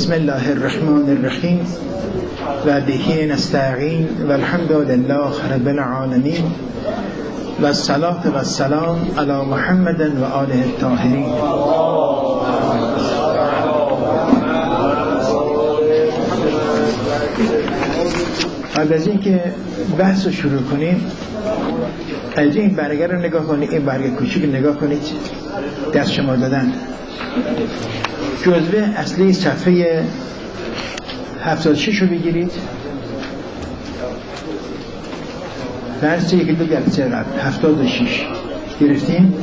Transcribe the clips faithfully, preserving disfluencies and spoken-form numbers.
بسم الله الرحمن الرحیم و به نستعین و الحمد لله رب العالمین و الصلاة و السلام علی محمد و آله الطاهرین. قبل از این که بحث رو شروع کنیم از این برگه رو نگاه کنید، این برگه کوچیک نگاه کنید دست شما دادن. جزوه اصلی صفحه هفتاد و شش رو بگیرید، درس یکی دو جلسه قبل هفتاد و شش گرفتیم.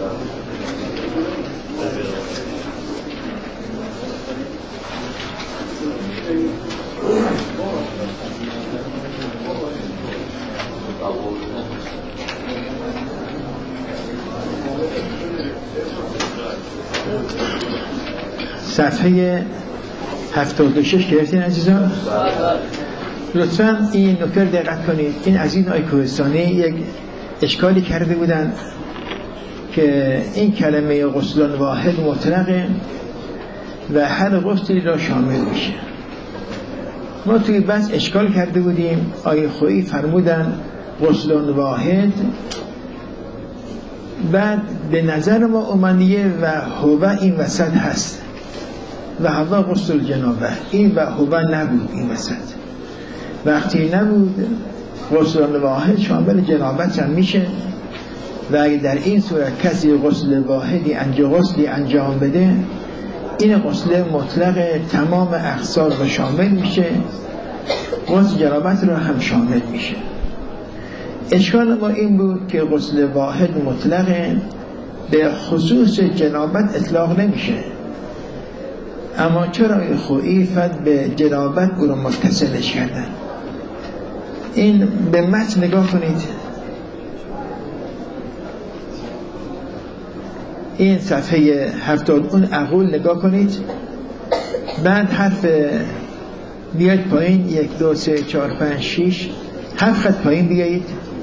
صفحه هفتاد و شش گرفتین عزیزان؟ لطفا این نکته دقت کنید. این عزیز آقای کوهستانی یک اشکالی کرده بودن که این کلمه غسلان واحد مطلقه و هر غسلی را شامل میشه. ما توی بحث اشکال کرده بودیم، آقای خویی فرمودن غسلان واحد، بعد به نظر ما اومنیه و هو این وسط هست و هوا غسل جنابه، این و هو نبود این وسط. وقتی نبود غسل واحد شامل جنابت هم میشه و اگه در این صورت کسی غسل واحدی انجام غسلی انجام بده، این غسل مطلق تمام اقصار رو شامل میشه، غسل جنابت رو هم شامل میشه. اشکال ما این بود که غسل واحد مطلقه، به خصوص جنابت اطلاق نمیشه، اما چرا خویی فد به جنابت او رو متصلش کردن؟ این به متن نگاه کنید، این صفحه هفتاد اون اقول نگاه کنید، بعد حرف بیاید پایین، یک دو سه چهار پنج شیش هفت خط پایین بیایید.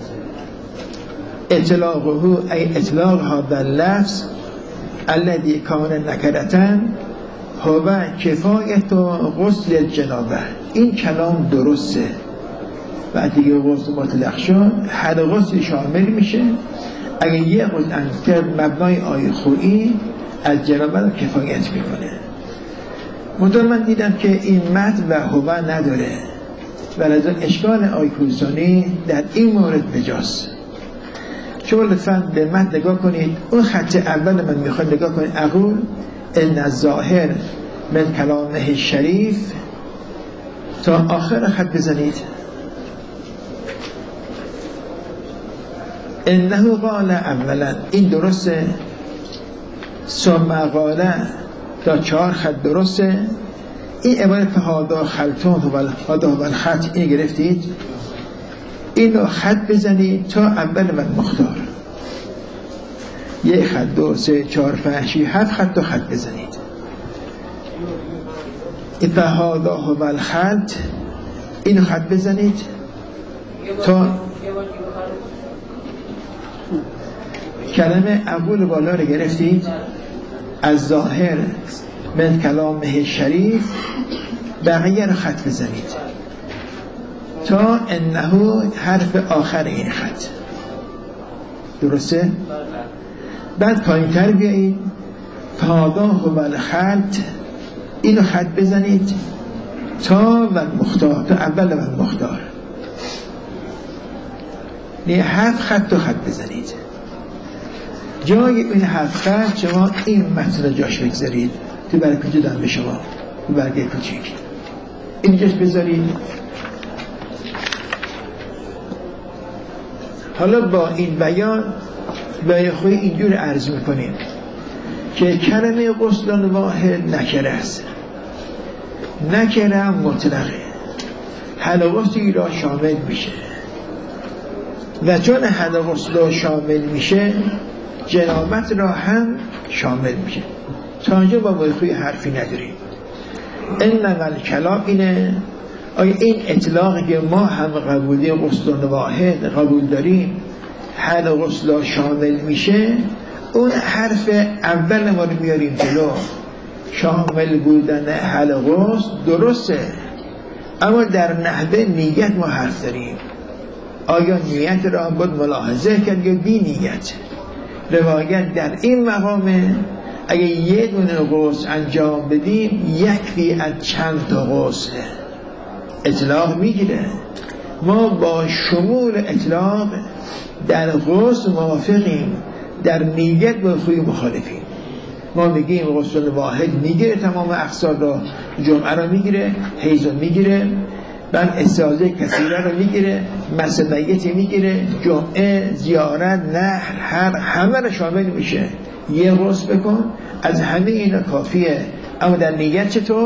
اطلاقه ای اطلاق هذا اللفظ الذي کان نکرتن هو کفایت و غسل جنابه. این کلام درسته و دیگه غسل مطلق شد هر غسل شامل میشه. اگه یه غسل انتر مبنای آی خویی از جنابه رو کفایت میکنه. منطقه من دیدم که این متن و هو نداره و لذا اشکال آی کوهستانی در این مورد بجاست. شما لطفا به متن نگاه کنید، اون خط اول من میخواد نگاه کنید. اقول ان الظاهر من کلامه شریف تا آخر خط بزنید. انه قال اولا، این درسته، ثم قال تا چهار خط درسته. این عبارت فهادا خلطون و هادا و الخط، این گرفتید، اینو خط بزنید تا اول من مختار. یک خط، دو سه چهار پنج شش هفت خط، دو خط بزنید. فهادا و الخط، اینو خط بزنید تا کلمه اول بالا رو گرفتید. از ظاهر من کلامه شریف، بقیه رو خط بزنید تا انه حرف آخر این خط. درسته؟ بعد پایین تر بیایید، فهادا و الخط، اینو خط بزنید تا و مختار، تا اول و مختار. نه هفت خط تو خط بزنید. جای این هفت خط شما این متن جاش بگذارید تو برگه جدن به شما، تو برگه کوچیک این جاش بذارید. حالا با این بیان به خود اینجور عرض میکنیم که کلمه غسلان واحد نکره است، نکره مطلقه، هر غسلی را شامل میشه و چون هر غسل شامل میشه جنابت را هم شامل میشه. تا اینجا با موضوعی حرفی نداریم. این نقل کلام اینه. آیا این اطلاقی که ما هم قبولی غسلان واحد قبول داریم هر غسل شامل میشه، اون حرف اول ما رو میاریم جلو شامل بودن حلقه درسته، اما در نحوه نیت ما حرف داریم. آیا نیت را باید ملاحظه کرد یا بی نیت؟ روایت در این مقامه اگه یه دونه غسل انجام بدیم یکفی از چند تا غسل اطلاق میگیره. ما با شمول اطلاق در غسل موافقیم، در نیت با خوی مخالفیم. ما میگیم غسل واحد میگیره تمام اقصار را، جمعه را میگیره، حیض را میگیره، بعد استعاذه کثیره رو میگیره، مس میت میگیره، جمعه، زیارت، نحر، هر همه رو شامل میشه. یه غسل بکن، از همه اینا کافیه. اما در نیت چطور؟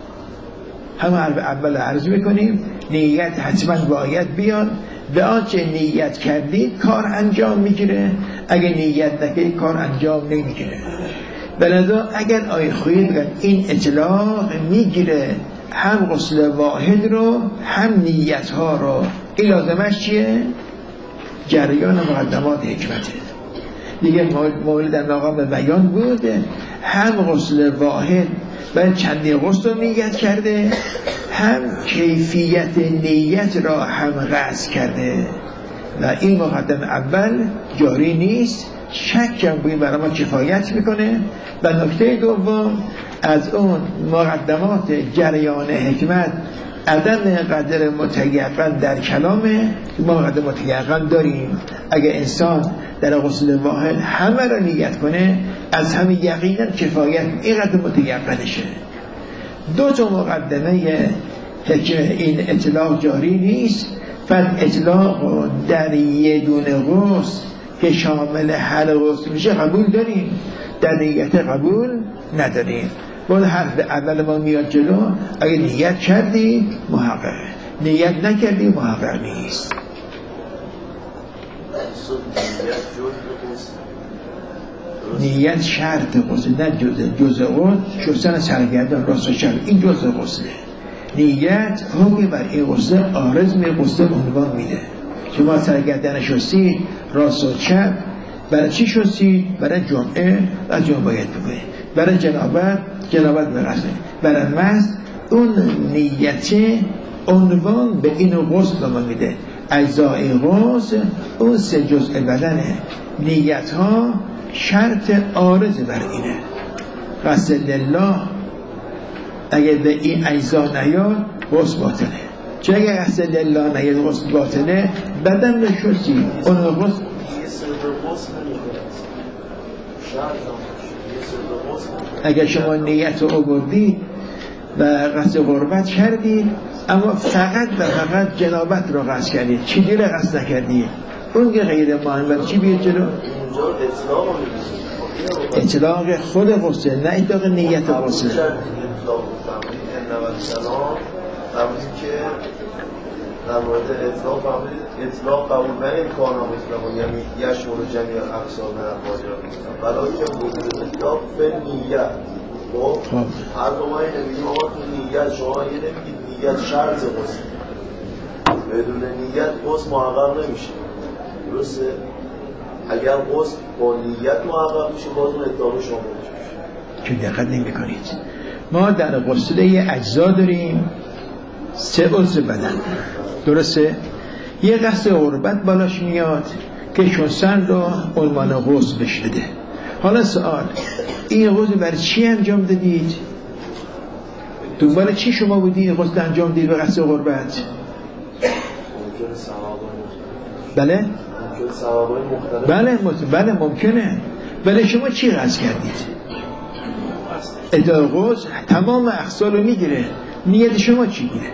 همه اول عرض میکنیم نیت حتما باید بیاد. به آنچه نیت کردید کار انجام میگیره، اگه نیت نکردید کار انجام نمیگیره. بلذا اگر آیه خویی بگن این اطلاق میگیره هم غسل واحد رو هم نیت ها رو، این لازمش چیه؟ جریان مقدمات حکمته دیگه. مورد در مقام بیان بوده هم غسل واحد و چندین غسل رو نیت کرده، هم کیفیت نیت را هم قصد کرده و این مقدم اول جاری نیست، شک هم بوی برای ما کفایت میکنه. و نکته دوم از اون مقدمات جریان حکمت عدم قدر متیقن در کلامه. ما قدر متیقن داریم، اگه انسان در غسل واحد همه را نیت کنه از همه یقینا کفایت این قدر متیقنشه. دو تا مقدمه که این اطلاق جاری نیست، فقط اطلاق در یه دونه غسل که شامل هر غسل میشه قبول داریم، در نیت قبول نداریم. باید حرف اول ما میاد جلو، اگه نیت کردی محققه، نیت نکردی محقق نیست. نیت شرط غسل، نه جزء جزء غسل شستن سرگردان راست و چپ، این جزء غسله. نیت حکم بر این غسل عارض می غسل عنوان میده. شما سرگردن شستید راست و چپ، برای چی شستید؟ برای جمعه، از جمعه باید بگوید. برای جنابت، جنابت برسه. برای مست، اون نیت عنوان به این غسل نام میده. اجزای غسل اون سه جزء بدنه، نیت ها شرط عارض بر اینه. قصد لله اگه به این اجزا نیاد غسل باطله. چه اگه قصد لله نیاد غسل باطله؟ بدن رو شستی اون غسل اگر شما نیت رو آوردید و قصد غربت کردید اما فقط و فقط جنابت رو قصد کردید، چی دیره قصد نکردید، اون که غیر مهم. چی بیاد جلو؟ اطلاق خود غسل، نه اطلاق نیت غسل. در مورد اطلاق فهمید اطلاق قبول نه امکان هم اطلاق، یعنی یشمل جمعی اقصار من اقواجر میکنم برای که وجود اطلاق به نیت. خب هر دو ما اینه میگیم آقا تو نیت شما یه نمیگید نیت شرط غسل، بدون نیت غسل محقق نمیشه، درسته؟ اگر غسل با نیت محقق میشه باز اون اطلاق شما میشه. که دقت نمی کنید ما در غسل یه اجزا داریم، سه عضو بدن، درسته؟ یه قصد غربت بالاش میاد که شستن رو عنوان غسل بش بده. حالا سوال، این غسل برای چی انجام دادید؟ دنبال چی شما بودید غسل انجام دید به قصد غربت؟ بله؟ بله بله ممکنه. بله شما چی قصد کردید؟ ادعای غسل تمام اقصال رو میگیره، نیت شما چی گیره؟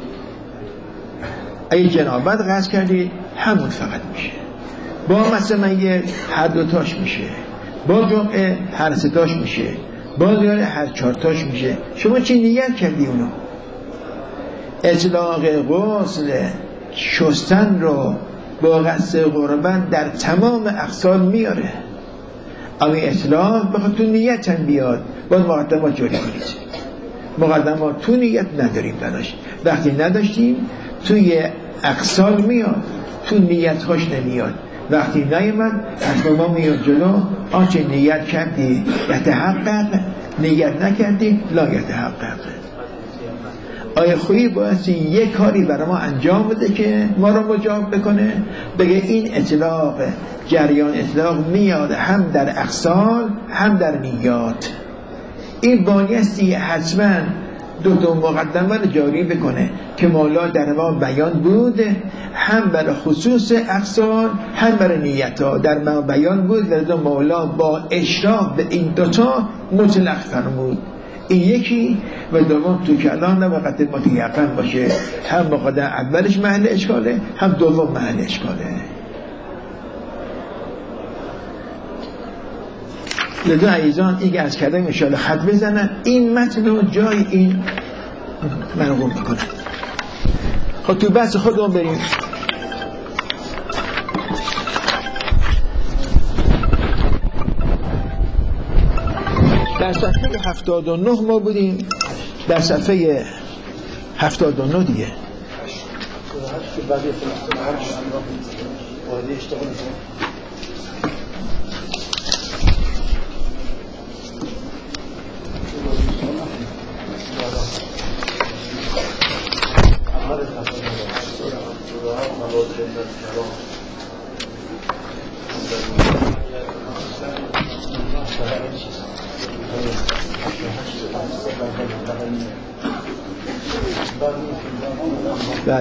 اگه جنابت قصد کردید همون فقط میشه، با مثلا یه هر دوتاش میشه، با جمعه هر ستاش میشه، با زیاره هر چارتاش میشه. شما چی نیت کردی اونو؟ اطلاق غسل شستن رو با قصد غربت در تمام اقصال میاره، اما اطلاق بخواد تو نیت هم بیاد باید مقدمات جاری کنید. مقدمات تو نیت نداریم داشت، وقتی نداشتیم توی اقصال میاد، تو نیت هاش نمیاد. وقتی نیامد حتما ما میاد جلو آنچه نیت کردی یتحقق نیت نکردیم لا یتحقق. آیه خویی باید یک کاری برای ما انجام بده که ما رو مجاب بکنه، بگه این اطلاق جریان اطلاق میاد هم در اقسال هم در نیات. این بایستی حتما دو تا مقدمه رو جاری بکنه که مولا در ما بیان بود، هم برای خصوص اقسال هم برای نیت ها در ما بیان بود، لذا مولا با اشراف به این دوتا مطلق فرمود. این یکی و دوم تو کلام نباید متیقن باشه، هم مقدم اولش محل اشکاله هم دوم محل اشکاله. لذا عزیزان این از کردم انشاءالله خط بزنن این متن رو جای این منقوم بکنن. خب تو بحث خودمون بریم. در صفحه هفتاد و نه ما بودیم، در صفحه هفتاد و نه دیگه بله.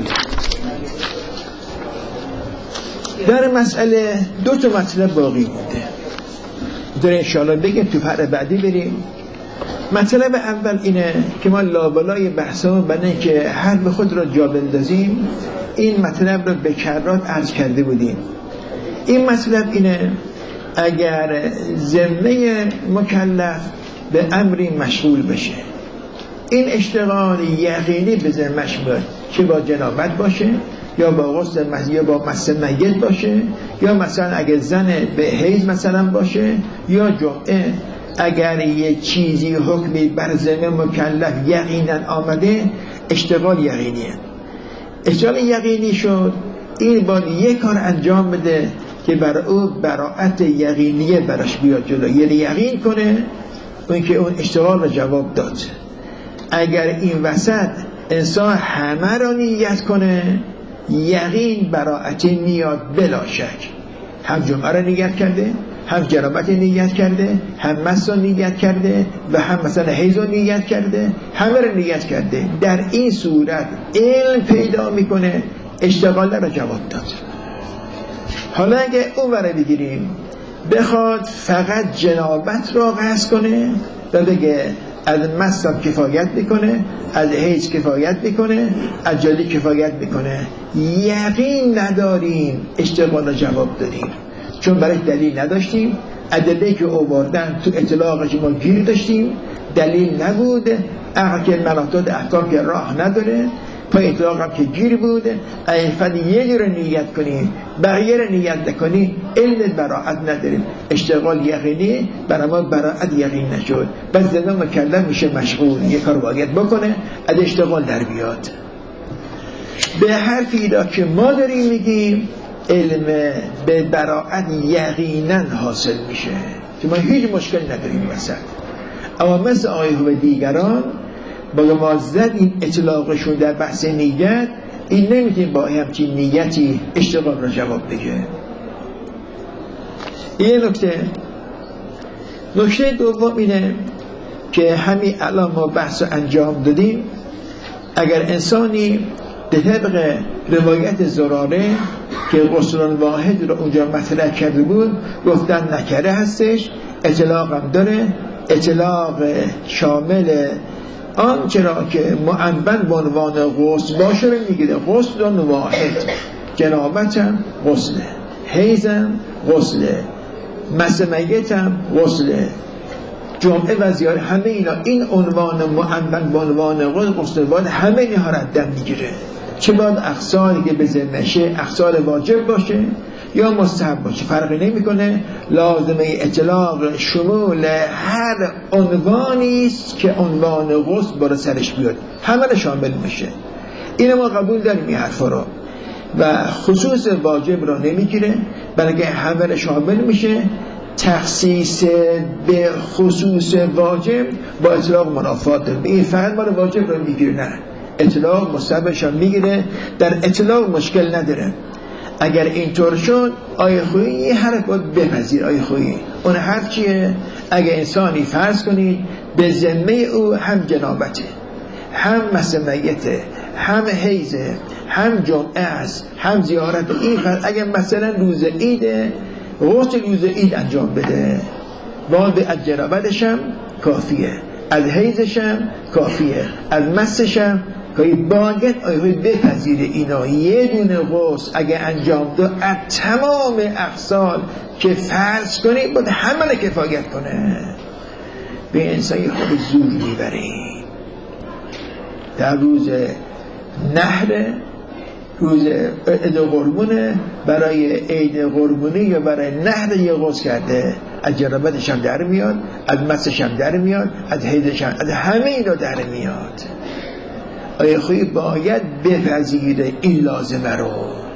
در مسئله دو تا مطلب باقی مونده، داره انشاءالله بگیم تو فرع بعدی بریم. مطلب اول اینه که ما لابلای بحثا برای که حرف خود را جا بندازیم این مطلب را به کرات عرض کرده بودیم. این مطلب اینه اگر ذمه مکلف به امری مشغول بشه، این اشتغال یقینی به ذمه‌اش بیاد، چه با جنابت باشه یا با غسل یا با مس میت باشه، یا مثلا اگر زن به حیض مثلا باشه، یا جمعه اگر یه چیزی حکمی بر ذمه مکلف یقینا آمده، اشتغال یقینیه. اشتغال یقینی شد، این باید یک کار انجام بده که بر او براءت یقینیه براش بیاد جلو، یعنی یقین کنه اون که اون اشتغال رو جواب داد. اگر این وسط انسان همه را نیت کنه، یقین براءت میاد بلا شک. هم جمعه را نیت کرده، هم جنابت نیت کرده، هم مس را نیت کرده و هم مثلا حیض را نیت کرده، همه را نیت کرده. در این صورت علم پیدا میکنه، اشتغال را جواب داد. حالا اگه اون وره بگیریم بخواد فقط جنابت را قصد کنه و بگه از مس کفایت میکنه، از حیض کفایت میکنه، از جدی کفایت میکنه، یقین نداریم، اشتغال را جواب دادیم چون برای دلیل نداشتیم. ادله‌ای که آوردن تو اطلاقش ما گیر داشتیم، دلیل نبود. عقل که مناطات احکام که راه نداره، پا اطلاق هم که گیر بوده. اگه فقط یه جور نیت کنیم بقیه رو نیت نکنیم، علم براعت نداریم، اشتغال یقینی برای ما براعت یقین نشد. بس زنده مکلف میشه مشغول، یه کار باید بکنه از اشتغال در بیاد. به حرفی را که ما داریم میگیم علم به براعت یقینا حاصل میشه، که ما هیچ مشکل نداریم وسط. اما مثل آیه و دیگران با ما زد این اطلاقشون در بحث نیت، این نمیتونیم با همچین نیتی اشتغال را جواب بگه. این نکته. نکته دوم اینه که همین الان ما بحث انجام دادیم، اگر انسانی به طبق روایت زراره که غسلان واحد رو اونجا مطرح کرده بود گفتن نکره هستش، اطلاق هم داره، اطلاق شامل آنچه را که معنون به عنوان غسل باشه رو میگیره. غسل واحد، جنابت هم غسله، حیض هم غسله، مس میت هم غسله، جمعه و زیاره، همه اینا این عنوان معنون به عنوان غسل واحد همه اینها را دم میگیره. چه باید اقسالی که به ذمشه اقسال واجب باشه یا مستحب باشه، فرقی نمیکنه. لازمه اطلاق شمول هر عنوانی است که عنوان غسل بر سرش بیاد، همه را شامل میشه. اینو ما قبول داریم این حرفا رو، و خصوص واجب را نمیگیره بلکه همه را شامل میشه. تخصیص به خصوص واجب با اطلاق منافات داره. این فقط مال واجب رو میگیره، نه، اطلاق مستحبش هم میگیره، در اطلاق مشکل نداره. اگر اینطور شد آیه خویی یه حرف باید بپذیر. آیه خویی اون حرف چیه؟ اگر انسانی فرض کنید به ذمه او هم جنابته، هم مس میته، هم حیزه، هم جمعه است، هم زیارت، این فرض اگر مثلا روز عیده غسل روز عید انجام بده، باید از جنابتش هم کافیه، از حیزش هم کافیه، از مسش هم که باید آیه بپذیره اینا یه دونه غسل اگه انجام داد از تمام اقسال که فرض کنی باید همه کفایت کنه. به انسانی خود زور میبریم. در روز نحر، روز عید قربونه، برای عید قربونی یا برای نحر یه غسل کرده، از جنابتش هم در میاد، از مسش هم در میاد، از حیضش هم، از همه اینا در میاد. آیه خویی باید بپذیره این لازمه رو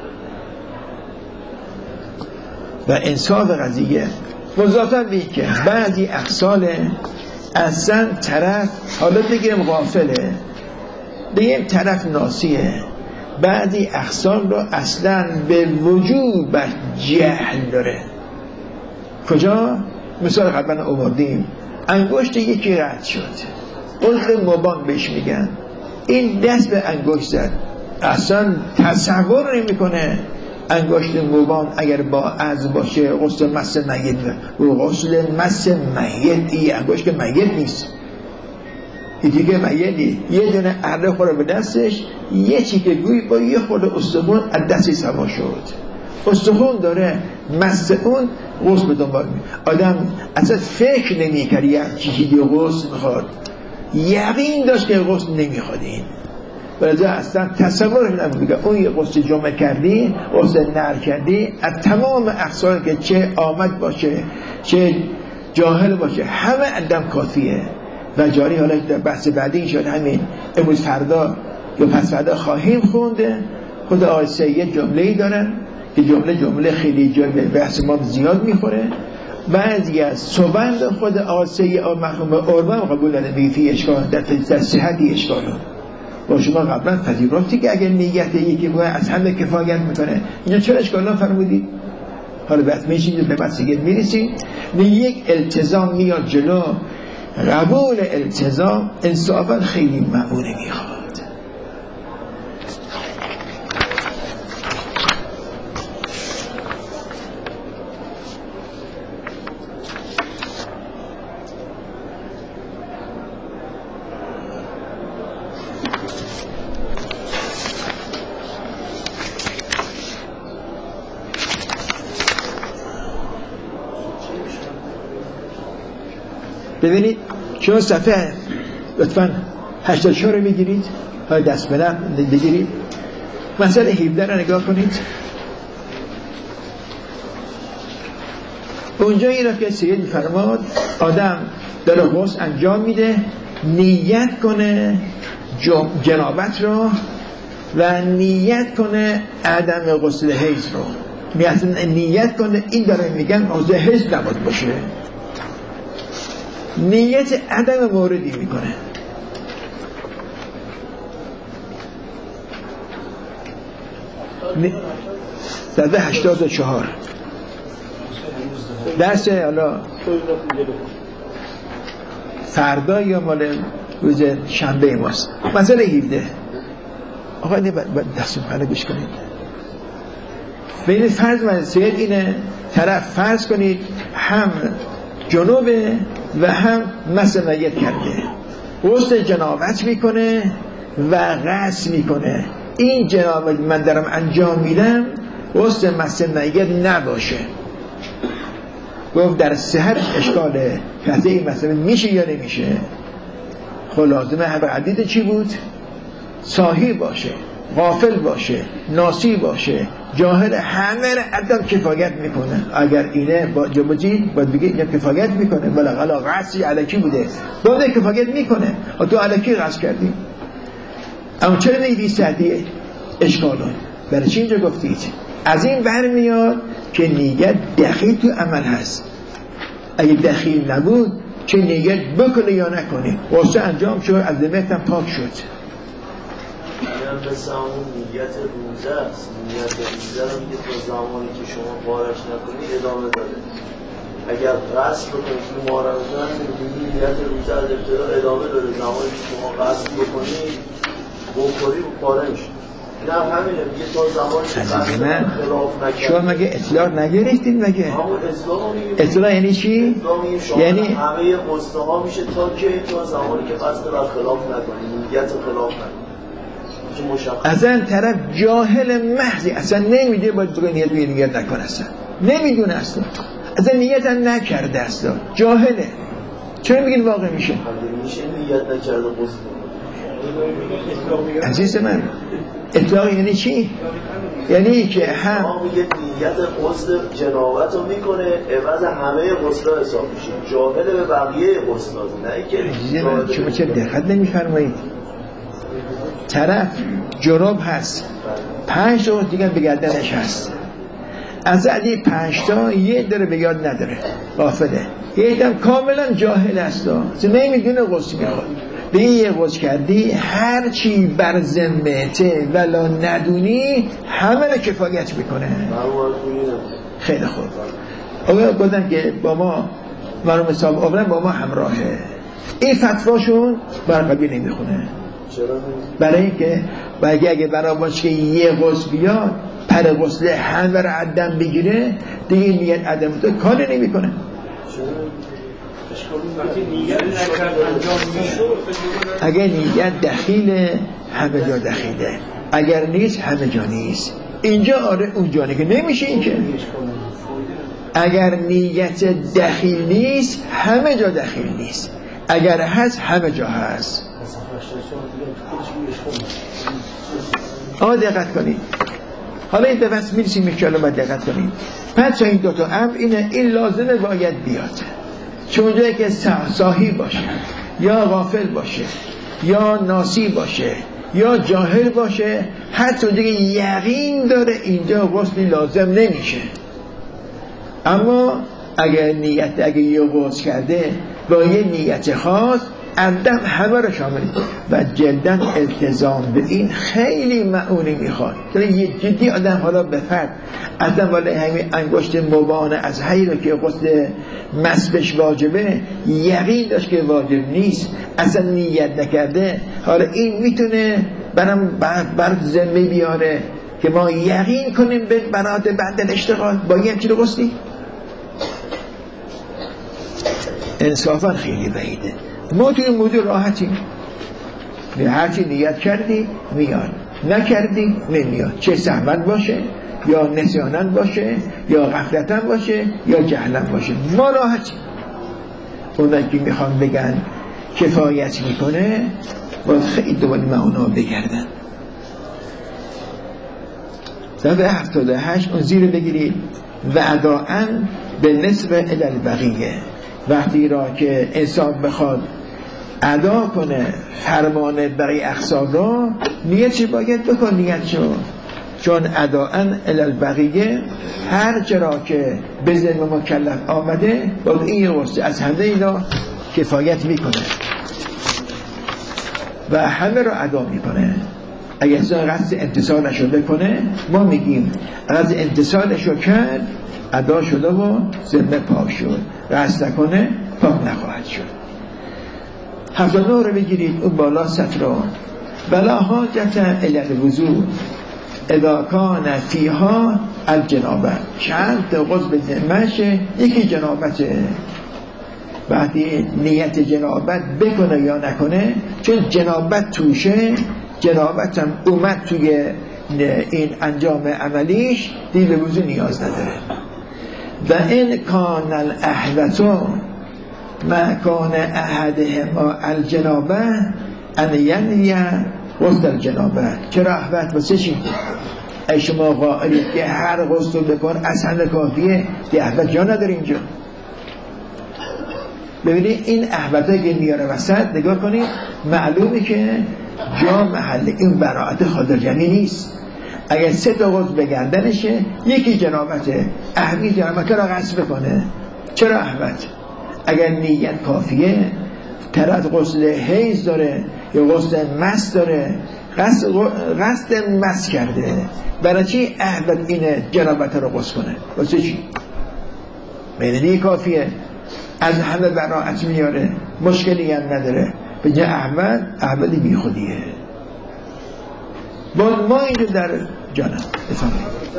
و انصاف قضیه. مضافاً به که بعضی اقسال اصلا طرف، حالا بگیرم غافله، بگیم طرف ناسیه، بعضی اقسال رو اصلا به وجوب بر جهل داره. کجا؟ مثال قبلا آوردیم، انگشت یکی رد شد، عضو مبان بهش میگن، این دست به انگشت زد، اصلا تصور نمی کنه انگشت مبان اگر با از باشه غسل مس میت، و غسل مس میت این انگشت میت نیست، این دیگه میتی، یه دونه اره خوره به دستش، یه چیکه گوی با یه خورده استخون از دستی سوا شد، استخون داره مس اون غسل به دنبال می. آدم اصلا فکر نمی کرد یه چیزی غسل میخواد، یقین داشت که غسل نمیخواد، این برای اصلا تصور نمیگه اون یه غسل جمعه کردی، غسل نر کردی، از تمام اقسال که چه آمد باشه چه جاهل باشه همه اندم کافیه و جاری. حالا در بحث بعدی شد همین امروز فردا یا پس فردا خواهیم خونده. خود آقای سید جمله‌ای دارن که جمله جمله خیلی جای بحث ما زیاد میخوره. بعضی از سوند خود آقای سید مرحوم اوربان قبول نداره، میگه فی اشکال، در صحتی اشکال با شما قبلا پذیرفتی که اگر نیت یکی باید از همه کفایت میکنه، اینجا چرا اشکال فرمودید؟ حالا بعد میشید به بحث دیگه میرسید. یک التزام میاد جلو، قبول التزام انصافا خیلی معمولی میخواد. ببینید شما صفحه لطفاً هشتاد و چهار رو میگیرید، های دست بنم بگیرید، مسئله هفده رو نگاه کنید. اونجا این را که سید فرماد آدم داره غسل انجام میده، نیت کنه جنابت رو و نیت کنه عدم غسل حیض رو، نیت کنه این داره میگن غسل حیض نباید باشه، نیت عدم موردی میکنه. صفحه هشتاد و چهار درس حالا فردا یا مال روز شنبه ماست. مسئله هفده آقا اینه دستون خاله گوش کنید. بین فرض من سید اینه، طرف فرض کنید هم جنوبه و هم مس میت کرده، غسل جنابت میکنه و غسل میکنه. این جنابت من دارم انجام میدم، غسل مس میت نباشه. گفت در صحت اشکاله کسی این مسئله میشه یا نمیشه. خب لازمه هم عدید چی بود؟ صاحی باشه، غافل باشه، ناسی باشه، جاهل، همه را عدم کفایت میکنه. اگر اینه با جبجی باید بگه اینه کفایت میکنه، ولی غلا غصی علکی بوده باید کفایت میکنه و تو علکی غص کردی. اما چرا نیدی سعدیه اشکالون؟ برای چی اینجا گفتید؟ از این برمیاد که نیت دقیق تو عمل هست. اگه دخیل نبود چه نیت بکنه یا نکنه واسه انجام شد از ذمتم پاک شد. یعنی مثل همون نیت روزه است. نیت روزه رو میگه تا زمانی که شما بارش نکنی ادامه داره. اگر قصد بکنید که ما رمضان نیت روزه از ابتدا ادامه داره، زمانی که شما قصد بکنید بخوری و پاره میشه. نه همینه میگه تا زمانی که قصد خلاف نکنید. شما مگه اطلاع نگرفتید مگه؟ همون اطلاع میگه. اطلاع یعنی چی؟ یعنی همه قصه ها میشه تا که تا زمانی که قصد را خلاف نکنید، نیت خلاف نکنید. اصلا طرف جاهل محضی اصلا نمیده باید بگه نیت بگه نیت نکن، اصلا نمیدونه، اصلا اصلا نیت هم نکرده، اصلا جاهله. چرا میگین واقع میشه؟ میشه نیت نکرده قصد. عزیز من اطلاق یعنی چی؟ یعنی که هم ما میگه نیت قصد جنابت رو میکنه عوض همه قصد حساب میشه، جاهل به بقیه قصد نه اینکه شما چه دقت نمیفرمایید؟ طرف جناب هست، پنج تا دیگه به گردنش هست، از عدی پنج تا یه داره به یاد نداره، غافله. یه دم کاملا جاهل هست، نمیدونه غسل میخواد. به یه غسل کردی هر چی بر ذمته ولا ندونی همه رو کفایت میکنه. خیلی خوب. آقا گفتم که با ما مرحوم صاحب آورن با ما همراهه، این فتواشون بر قبیل نمیخونه. برای اینکه بگه اگه برای باشه که یه غسل بیاد پر غسل همه رو عدم بگیره دیگه نیت عدم تو کاری نمی کنه. اگر نیت دخیله همه جا دخیله، اگر نیست همه جا نیست. اینجا آره اونجا که نمیشه. این که اگر نیت دخیل نیست همه جا دخیل نیست، اگر هست همه جا هست. آقا دقت کنید. حالا این دفعه میرسیم میشالا باید دقت کنید. پس این دوتا امر اینه، این لازمه باید بیاد. چون جایی که صاحی باشه یا غافل باشه یا ناسی باشه یا جاهل باشه، حتی اونجا که یقین داره اینجا غسل لازم نمیشه. اما اگر نیت اگر یه غسل کرده با یه نیت خاص عدم همه رو شامل و جلدن التزام به این خیلی معونی میخواد. که یه جدی آدم حالا بفرد عدم ولی همین انگشت مبانه از هایی رو که غسل مسبش واجبه یقین داشت که واجب نیست، اصلا نیت نکرده، حالا این میتونه برام بر, بر ذمه بیاره که ما یقین کنیم به برات بعد الاشتغال با یه همچین غسلی. انصافا خیلی بعیده. ما توی موضوع راحتیم، هرچی نیت کردی میاد، نکردی نمیاد، چه سهمت باشه یا نسیانن باشه یا غفلتن باشه یا جهلن باشه، ما راحتیم. اونایی که میخوان بگن کفایت میکنه باید خیلی دوباره معنا بگردن. صفحه هفتاد و هشت اون زیر بگیرید و اداءن به نصف الالبقیه. وقتی را که انسان بخواد ادا کنه فرمان برای اقسام را نیتش باید بکن نیتشو، چون اداءن الالبقیه هر چرا که به ذمه مکلف آمده باید این واسه از همه اینا کفایت میکنه و همه را ادا میکنه. اگر انسان قصد امتصالش رو بکنه ما میگیم قصد امتصالش رو کرد ادا شده و ذمه پاک شد، قصد نکنه پاک نخواهد شد. هفتاد و نه رو بگیرید اون بالا سطر رو بلا حاجت الی الوضوء اذا کان فیها الجنابه. چند تا غسل ذمه‌شه، یکی جنابته. وقتی نیت جنابت بکنه یا نکنه، چون جنابت توشه، جنابت هم اومد توی این انجام عملیش، دیگه به وضو نیاز نداره. و این کان الاحوتو ما کان احدهما الجنابه ان ینوی غسل الجنابه. چرا احوت واسه چی؟ ای شما قائلید که هر غسل بکن از همه کافیه، یه احوت جا نداره اینجا. ببینید این احوتایی که میاره وسط نگاه کنید، معلومه که جا محل این براعت خاطر جمعی نیست. اگر سه تا غسل بگردنشه، یکی جنابته، احوی جنابته را غسل بکنه. چرا احوت؟ اگر نیت کافیه، طرف غسل حیض داره یا غسل مس داره، قصد قصد مس کرده، برای چی احبت اینه جنابت رو غسل کنه؟ واسه چی؟ میدونی کافیه، از همه براعت میاره، مشکلی هم نداره. به جای احمد، احمدی بی خودیه. باز ما اینجا در جانم افهمه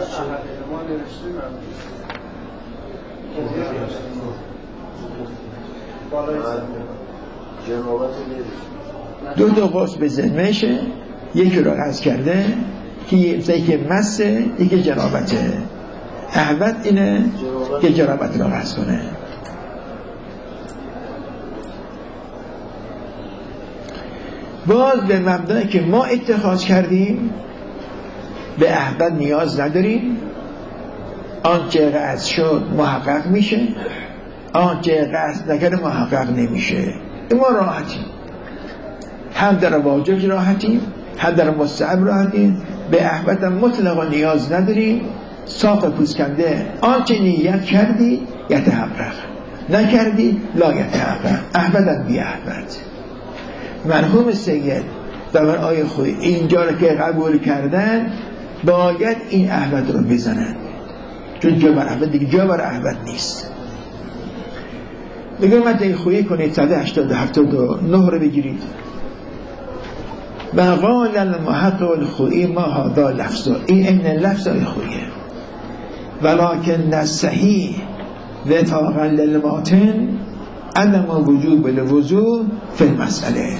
دو تا غسل به ذمهشه، یکی رو قصد کرده که یکی مسه، یکی جنابته. احمد اینه که جنابت رو قصد کنه. باز به مبدایی که ما اتخاذ کردیم به احبت نیاز نداریم، آنچه قصد شد محقق میشه، آنچه قصد نکرده محقق نمیشه. ما راحتیم، هم در واجب راحتیم، هم در مستحب راحتیم. به احبت مطلقا نیاز نداریم. صاف پوسکنده آنچه نیت کردی یتحقق، نکردی لا یتحقق. احبت بی احبت. مرحوم سید و من آیه خوی اینجا رو که قبول کردن باید این احمد رو بزنن، چون جا بر احمد دیگه جا بر احمد نیست. دیگه متن خویی کنید صد و هشتاد و هفتاد و نه رو بگیرید. و قال المحق الخویی ما هذا لفظ، این این لفظ آیه خویه. ولکن الصحیح وفاقا للماتن عدم وجوب الوضوء فی المسئله.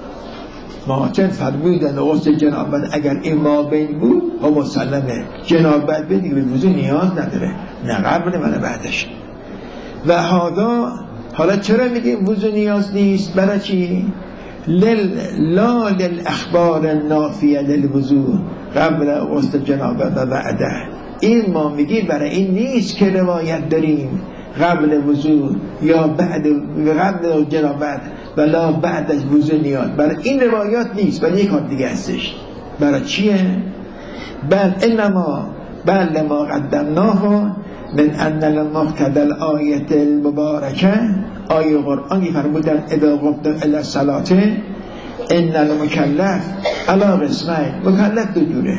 ماتن فرمودن غسل جنابت اگر این ما بین بود و مسلمه جنابت به دیگه به وضوء نیاز نداره، نه قبل من بعدش. و هذا حالا چرا میگیم وضوء نیاز نیست؟ برای چی؟ لل لا للاخبار النافیه للوضوء قبل غسل جنابت و بعده. این ما میگیم برای این نیست که روایت داریم قبل وضوء یا بعد قبل جنابت ولا بعد از وضوء نیاز، برای این روایات نیست، ولی یک کار دیگه هستش. برای چیه؟ بل انما بل ما قدمناه من ان المقتضى الآیه المبارکه، آیه قرآنی فرمودن اذا قمتم الی الصلاة ان المکلف علی قسمین. مکلف دو جوره،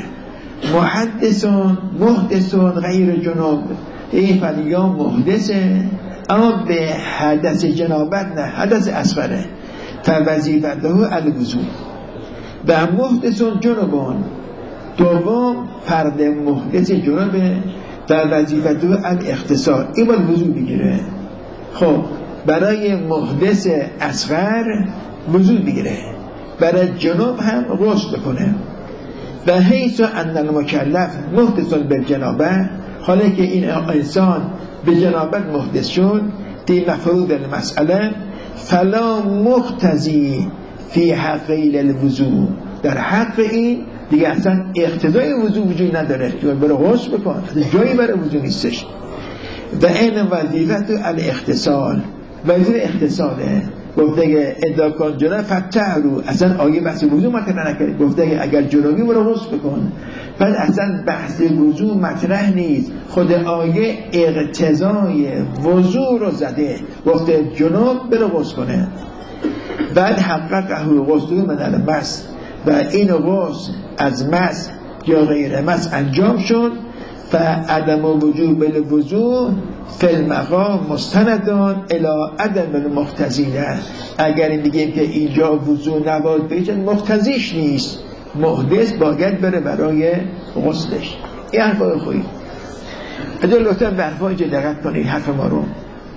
محدثون محدثون غیر جنوب، این فلیام محدثه اما به حدث جنابت نه، حدث اصغره. فوظیفته الوضوء. و محدثون جنوبون، دوم فرد محدث جنوبه و وظیفته الاغتسال، این باید وضوء بگیره. خب برای محدث اصغر وضوء بگیره، برای جنوب هم غسل بکنه. و حیث ان المکلف محدث بالجنابه، حالا که این انسان به جنابت محدث شد دی مفروض المسئله فلا مقتضی فی حق الوضوء، در حق این دیگه اصلا اقتضای وضوء وجود نداره، برای غسل بکن، جایی برای وضوء نیستش. و این وظیفت الاغتسال، وظیفه اغتساله. گفته که اذا کن جناب فتحرو، اصلا آیه بحث وضوء مطرح نکرد، گفته که اگر جنابی برو غسل بکن. بعد اصلا بحث وضوء مطرح نیست، خود آیه اقتضای وضوء رو زده، گفته جناب برو غسل کنه. بعد حققه غسل من المس، و این غسل از مس یا غیر مس انجام شد. فعدم وجوب الوضوء فی المقام مستندان الی عدم المقتضیه. اگر این دیگه که اینجا وضوء نباید بیشن مقتضیش نیست، محدث باید بره برای غسلش. این حرفای خویی اجا لطفا به حرفای جا دقت کنید حرف ما رو.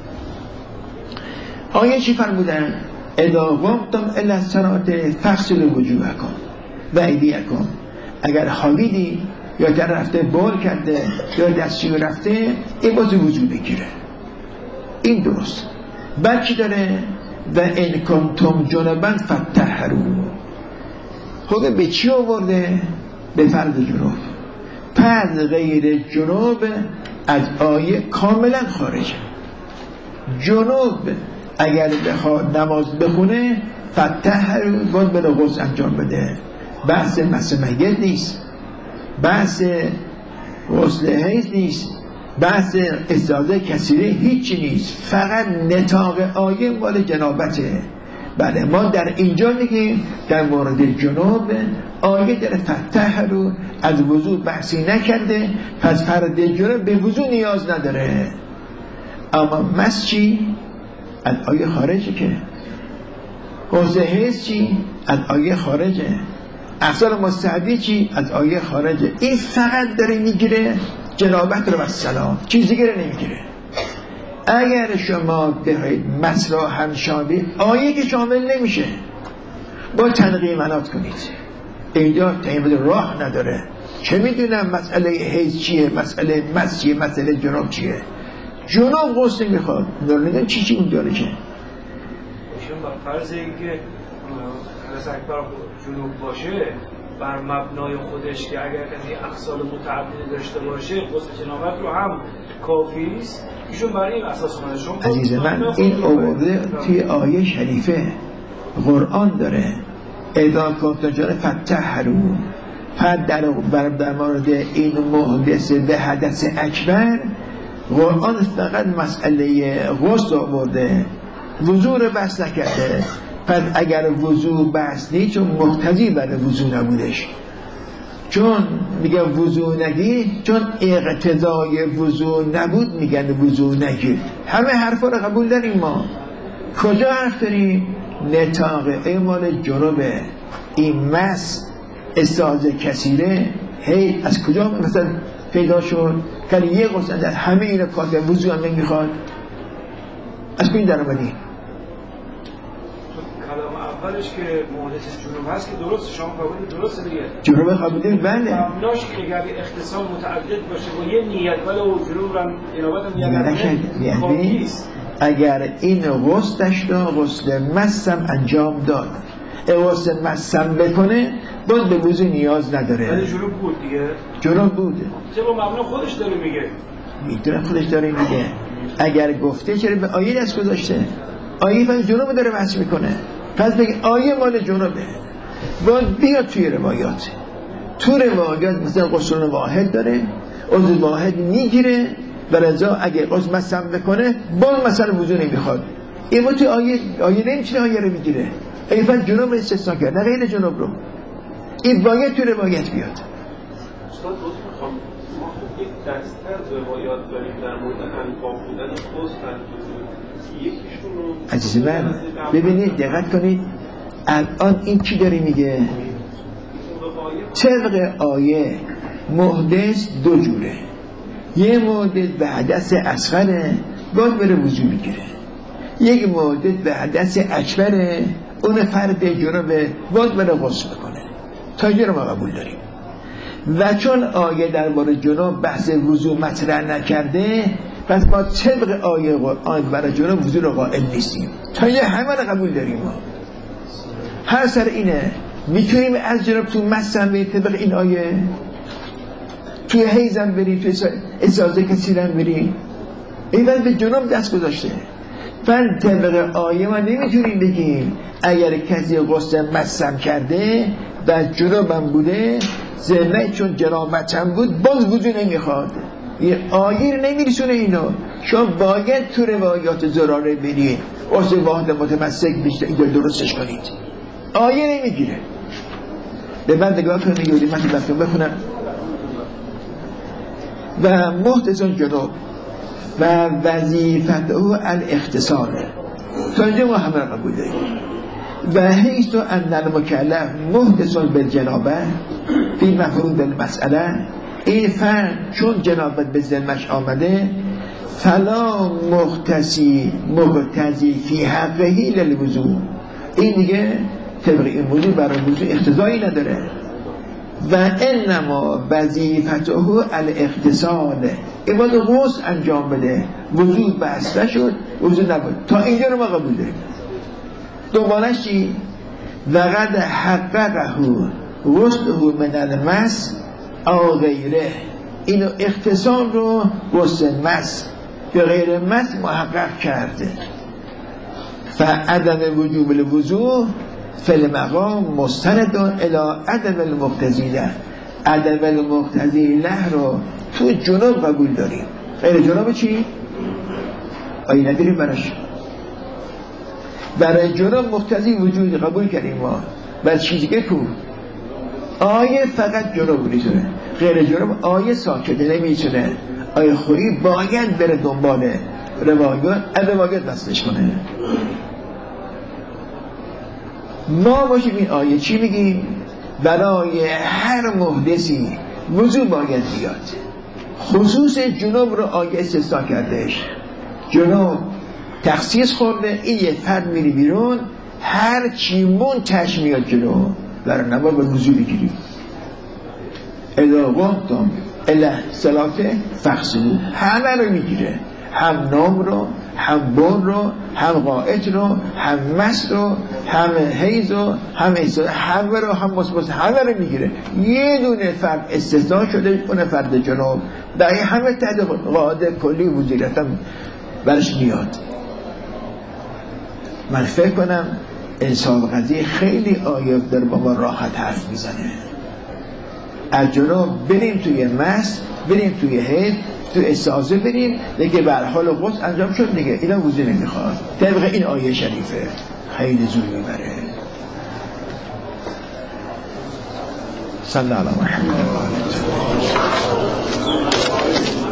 آیه چی فرمودن؟ اذا قمتم الی الصلاة فاغسلوا وجوهکم و ایدیکم. اگر خوابیدی یا در رفته بال کرده یا دستشویی رفته، این باز وضو بگیره، این درست. بعد چی داره؟ و ان کنتم جنبا فطهروا. خود به چی آورده؟ به فرد جنوب. پس غیر جنوب از آیه کاملا خارجه. جنوب اگر بخواد نماز بخونه فطهروا، باز بره غسل انجام بده. بحث مس میت نیست، بحث غسل حیض نیست، بحث استعاذه کثیره هیچی نیست، فقط نطاق آیه مال جنابته. بله ما در اینجا میگیم در مورد جنوب آیه در فتح رو از وضو بحثی نکرده، پس فرد جنوب به وضو نیاز نداره. اما مس چی؟ از آیه خارجه. که حوزه حس چی؟ از آیه خارجه. احسان مستحبی چی؟ از آیه خارجه. این فقط داره میگیره جنابت رو و سلام، چیز دیگه نمیگیره. اگر شما بخواید مس را هم شامل آیه که شامل نمیشه، با تنقیمنات کنید. اینجا تنقیمنات راه نداره. چه میدونم مسئله حیض چیه، مسئله مس چیه، مسئله جناب چیه. جناب غسل میخواد، نمیدونم چی چی اون داره. که ایشون بر فرض اینکه حدث اکبر جنوب باشه، بر مبنای خودش که اگر کسی اقسال متعددی داشته باشه غسل جنابت رو هم کافی است. ایشون برای این اساس اومده. عزیز من این آورده توی آیه شریفه قرآن داره اذا کنتم جنبا فطهروا. بعد در در مورد این محدث به حدث اکبر قرآن فقط مسئله غسل آورده، وضو رو بحث نکرده. پس اگر وضو بحث نیست، چون مقتضی برای وضو نبودش، چون میگه وضو نگیر، چون اقتضای وضو نبود میگن وضو نگیر. همه حرفا رو قبول داریم. ما کجا حرف داریم؟ نطاق اعمال جنوبه. این مس استعاذه کثیره هی از کجا مثلا پیدا شد؟ که یه غسل در همه این کار وضو هم نمیخواد. از کجا در اومدی؟ اولش که محدث جنوب هست که درست، شما قبول درست دیگه جنوب قبول دارید. بله مبناش که اگر اختصام متعدد باشه و یه نیت ولو جنوب هم جنابت هم یعنی اگر این غسلش رو غسل مسم انجام داد، غسل مسم بکنه باز به وضو نیاز نداره. ولی جنوب بود دیگه، جنوب بود. چه با مبنا خودش داره میگه، میدونه خودش داره میگه. اگر گفته چرا به آیه دست گذاشته؟ آیه فقط جنوب داره بحث میکنه. پس بگه آیه مال جنوبه. باز بیا توی روایات، تو روایات مثلا غسل واحد داره، عضو واحد میگیره و رضا اگه غسل مسم بکنه باز مثلا وضو نمیخواد. این ما توی آیه آیه نمیتونه آیه رو میگیره. این فقط جنوب استثناء کرد، نه غیر جنوب رو. این باید توی روایت بیاد. استاد دوست میخوام، ما خب یک دسته روایات داریم در مورد انفاق بودن غسل. یکیشون رو عزیز من ببینید دقت کنید، الان این چی داری میگه؟ طبق آیه محدث دو جوره. یه محدث به حدث اصغره باید بره وضو میگیره، یک محدث به حدث اکبره اون فرد جنوبه باید بره غسل کنه. تا اینجا رو ما قبول داریم. و چون آیه درباره جنوب بحث وضو مطرح نکرده، پس ما طبق آیه قرآن برای جنوب وضو رو قائل نیستیم. تا یه همه رو قبول داریم. ما هر سر اینه میتونیم از جنوب تو مسم بریم طبق این آیه، توی حیزم بریم، توی استعاذه کثیره بریم. این وقت به جنوب دست گذاشته. فن طبق آیه ما نمیتونیم بگیم اگر کسی غسل مسم کرده و جنوبم بوده زمه چون جنابتم بود باز وضو نمیخواد. یه آیه نمیرسونه اینو. شما باید تو روایات زراره برید غسل واحد متمسک بیشتر اینجا درستش کنید. آیه نمیگیره. به من نگاه کنید یه من بفتون بخونم. و محدثان جنوب و وظیفته الاغتسال. تا اینجا ما همه را قبول داریم. و حیث ان المکلف محدثان بالجنابه فی مفروض المسئله، این فرد چون جنابت به ذمش آمده فلا مختصی مقتضی فی حقه للوضوء، این دیگه طبق این موضوع برای وضوء اقتضایی نداره. و انما وظیفته الاغتسال، این باید غسل انجام بده، وضوء بسته شد وضوء نبود. تا اینجا رو ما قبول داریم. دوبارش چی؟ وقد حققه غسله من المس او غیره، اینو اغتسال رو غسل مس به غیر مس محقق کرده. فعدم وجوب الوضوء فی المقام مستند الی عدم المقتضی له، عدم المقتضی له رو تو جنوب قبول داریم. غیر جناب چی؟ آیه نداریم براش. برای جناب مقتضی وجود قبول کردیم ما، بر چیزی که کو آیه فقط جناب میتونه، غیر جناب آیه ساکته نمیتونه. آیه خوری باید بره دنبال روایات، روایات بسنش کنه. ما باشیم این آیه چی میگیم؟ برای هر محدثی وضو باید بیاد. خصوص جنوب رو آیه استثنا کردش. جنوب تخصیص خورده، این یه فرد میری بیرون هر چی مون تش میاد جلو، برای نباید با وضو بگیری. اذا قمتم الی الصلاة فاغسلوا، همه رو میگیره، هم نام رو، هم بون رو، هم قائط رو، هم مس رو، هم حیض رو، هم احساس، همه رو، هم مصباص، همه رو میگیره. یه دونه فرد استثناء شده، اون فرد جنوب. برای همه تحت قاعده کلی وزیرت هم برش میاد. من فکر کنم انسان قضیه خیلی آیات در با ما راحت حرف میزنه. از جنوب بریم توی مس، بریم توی حیض، تو استعاذه بریم دیگه، به هر حال غسل انجام شد دیگه، اینا وضو نمیخواد. طبق این آیه شریفه خیلی زور میبره. صلی الله علیه و سلم.